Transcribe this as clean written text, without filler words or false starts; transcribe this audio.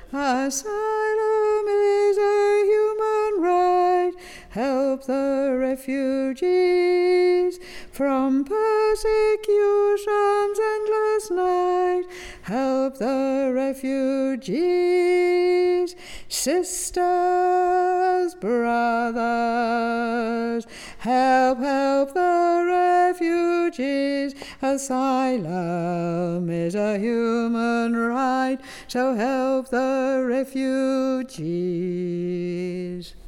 Asylum is a human right. Help the refugees from persecution's endless night. Help the refugees, sisters, brothers. Help the refugees. Asylum is a human right, so help the refugees.